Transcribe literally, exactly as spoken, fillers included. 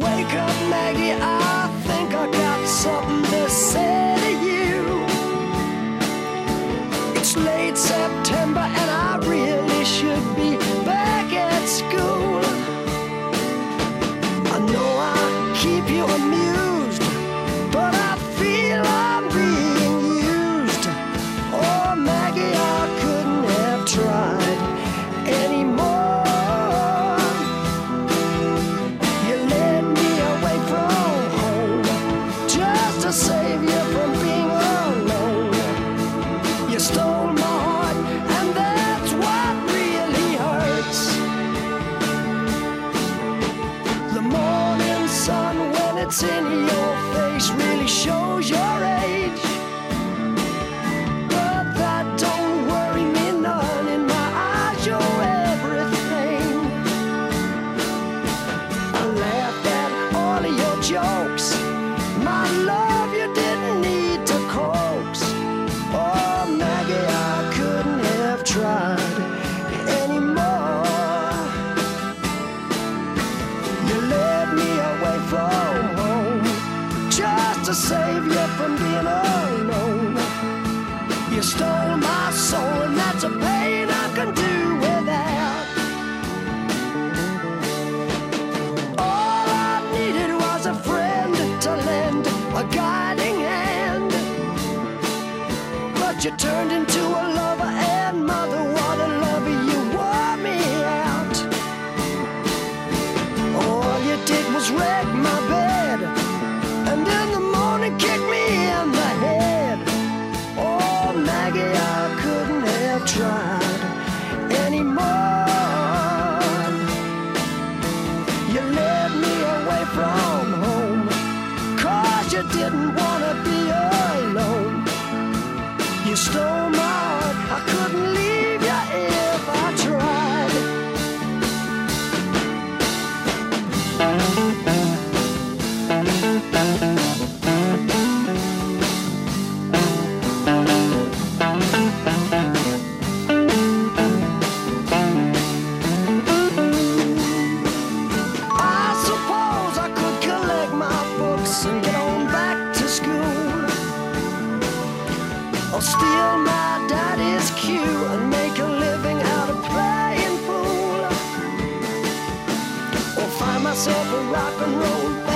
Wake up, Maggie, I think I got something to say to you. It's late September and I really should be back at school. I know I keep you amused, but I feel I'm being used. Oh, Maggie, I couldn't have tried anymore. You led me away from home just to save you from being alone. You stole my heart, and that's what really hurts. The morning sun, when it's in your face, really shows your age. But that don't worry me none. In my eyes, you're everything. I laughed at all of your jokes. My love, you didn't need to coax. Oh, Maggie, I couldn't have tried anymore. You led me away from home just to save you from being alone. You stole my soul, and that's a pain I can do without. All I needed was a friend to lend a guiding hand. But you turned into a lover and mother. What a lover, you wore me out. All you did was wreck my bed, and in the morning kick me in the head. Oh, Maggie, I couldn't have tried anymore. You led me away from home, 'cause you didn't wanna be alone. You stole my heart, I couldn't leave you if I tried. I suppose I could collect my books and get on back to school, or steal my daddy's cue and make a living out of playing pool, or find myself a rock and roll